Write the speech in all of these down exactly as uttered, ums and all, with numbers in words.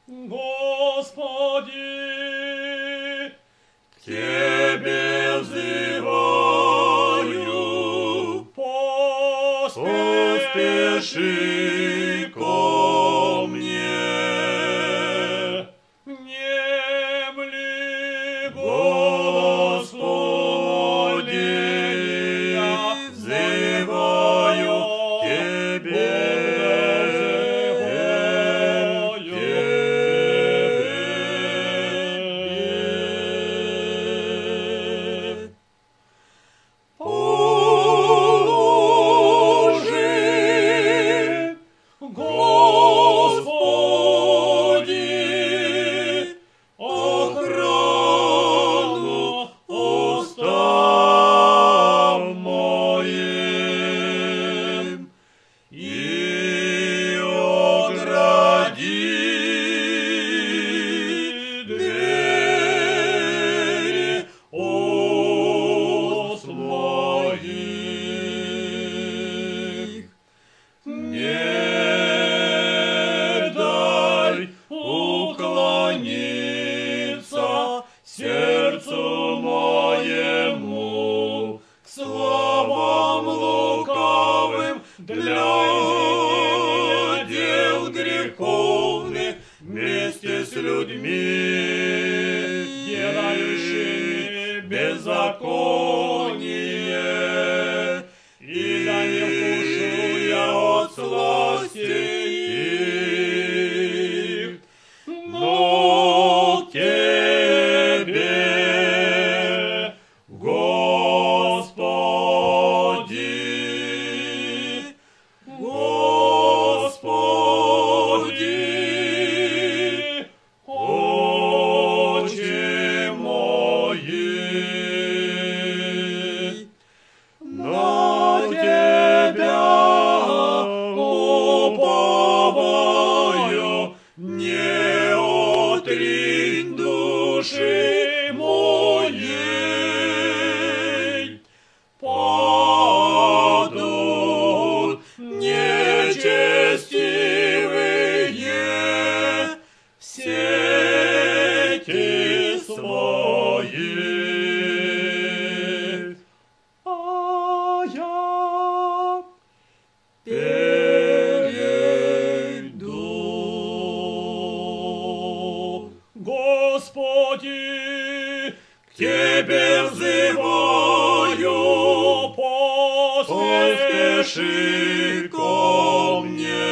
Господи, к Тебе взываю, поспеши ко мне. Внемли Господи, взываю к Тебе, Господи, охрану устам моим и огради двери уст моих. Не дай уклониться сердцу моему к словам лукавым для дел греховных вместе с людьми, делающими беззаконие, и да не вкушу я от сласти их, но к Тебе, Господи, Господи, очи мои на Тебя уповаю, не отринь души моей. Падут нечестивые в сети свои, а я перейду. Господи, К Тебе взываю, поспеши ко мне.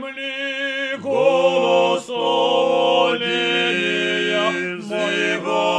внемли Господи, голосу моления моего.